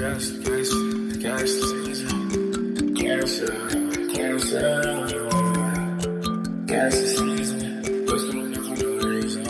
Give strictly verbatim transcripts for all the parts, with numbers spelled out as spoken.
Cancer, cancer, cancer season. Cancer, cancer, cancer season. What's going on for no reason?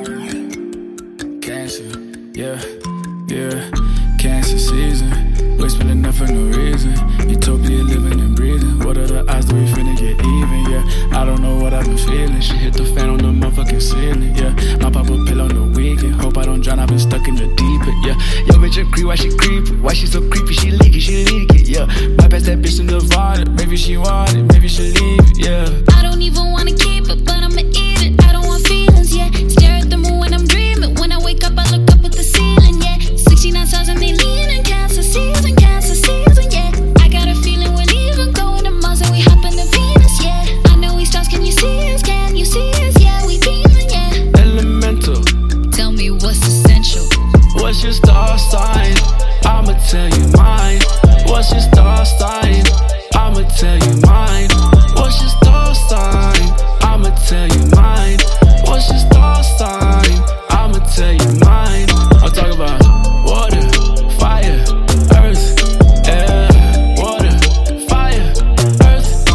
Cancer, yeah, yeah. Cancer season. Wasting enough for no reason. Utopia living and breathing. What are the odds that we finna get even? Yeah, I don't know what I've been feeling. She hit the fan on the motherfucking ceiling. Yeah, my pop a pill on the weekend. Hope I don't drown. I've been stuck in the deep end. Yeah, yo bitch a creep. Why she creepin'? Why she so creepy? She leaky. She leak it. Yeah, bypass that bitch in Nevada. Maybe she want it. Maybe she leave it. Yeah. I don't even wanna keep it, but I'ma eat it. I don't want feelings. Yeah, stare at the moon when I'm dreaming. When I wake up, I look up at the ceiling. Yeah, sixty-nine stars and they leaning. Cancer season. Cancer season. Yeah, I got a feeling we're leaving. Going to Mars and we hopping to Venus. Yeah, I know we stars. Can you see us? Can you see us? Yeah, we beaming. Yeah. Elemental. Tell me what's essential. What's your star sign? I'ma tell you mine. What's your star sign? I'ma tell you mine. What's your star sign? I'ma tell you mine. What's your star sign? I'ma tell you mine. I'm talking about water, fire, earth, air. Water, fire, earth,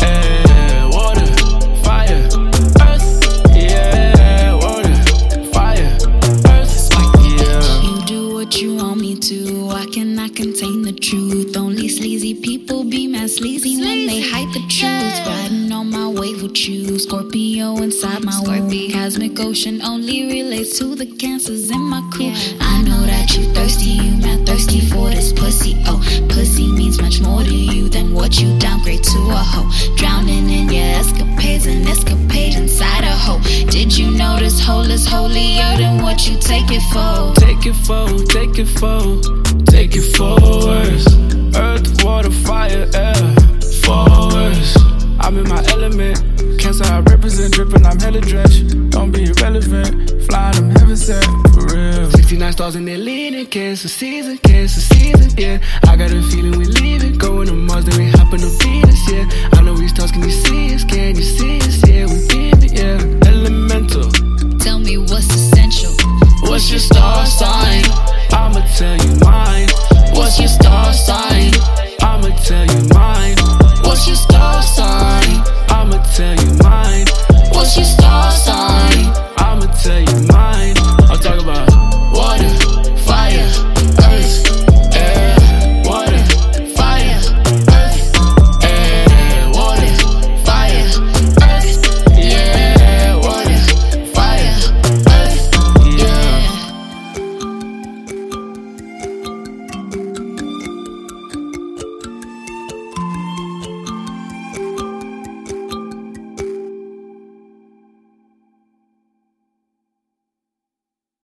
air. Water, fire, earth, yeah. Water, fire, earth, yeah. You do what you want me to. I cannot contain the truth. Only sleazy people be mad sleazy, sleazy when they hide the truth. Yeah. Riding on my wave with you. Scorpio inside my Scorpio. Womb. Cosmic ocean only relates to the cancers in my crew. Yeah. I know that you thirsty. You mad thirsty for this pussy. Oh, pussy means much more to you than what you downgrade to a hoe. Drowning in your escapades and escapade inside a hoe. Did you know this hole is holier than what you take it for? Take it for, take it for, take it forwards. Earth, water, fire, air, forwards. I'm in my element. Cancer I represent, dripping, I'm hella drenched. Don't be irrelevant, flying, I'm heaven sent, for real. sixty-nine stars and they're leaning. Cancer season, cancer season, yeah. I got a feeling we leaving. Going to Mars, then we hopping to Venus, yeah. I know we stars, can you see us? Can you see us? Yeah, we beaming, yeah. Elemental. Tell me what's essential. What's your star sign? I'ma